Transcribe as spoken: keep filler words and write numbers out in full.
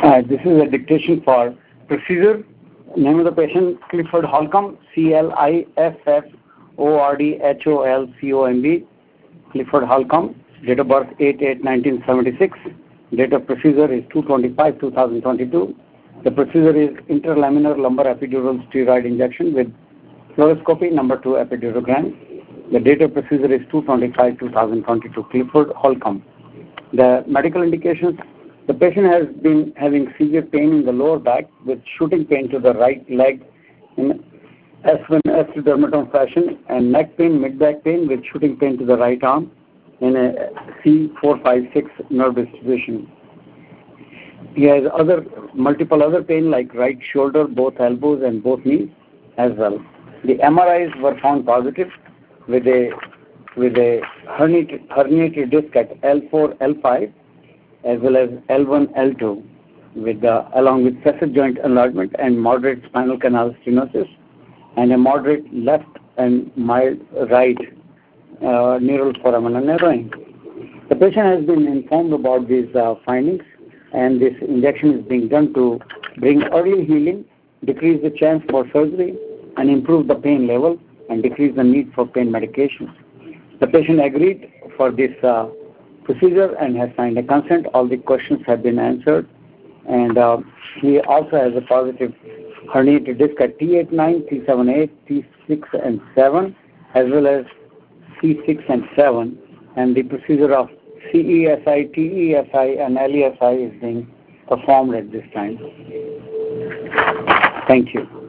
Uh, this is a dictation for procedure. Name of the patient, Clifford Holcomb, C L I F F O R D H O L C O M B. Clifford Holcomb, date of birth eight eight nineteen seventy-six. Date of procedure is two twenty-five two thousand twenty-two. The procedure is interlaminar lumbar epidural steroid injection with fluoroscopy, number two epidurogram. The date of procedure is two twenty-five two thousand twenty-two. Clifford Holcomb. The medical indications: the patient has been having severe pain in the lower back with shooting pain to the right leg in S one S two dermatome fashion, and neck pain, mid-back pain with shooting pain to the right arm in a C four five six nerve distribution. He has other multiple other pain like right shoulder, both elbows, and both knees as well. The M R Is were found positive with a with a herniated, herniated disc at L four L five as well as L one L two, with uh, along with facet joint enlargement and moderate spinal canal stenosis, and a moderate left and mild right uh, neural foraminal narrowing. The patient has been informed about these uh, findings, and this injection is being done to bring early healing, decrease the chance for surgery, and improve the pain level and decrease the need for pain medications. The patient agreed for this uh, procedure and has signed a consent. All the questions have been answered, and uh, he also has a positive herniated disc at T eighty-nine, T seventy-eight, T six and seven, as well as C six and seven, and the procedure of C E S I, T E S I, and L E S I is being performed at this time. Thank you.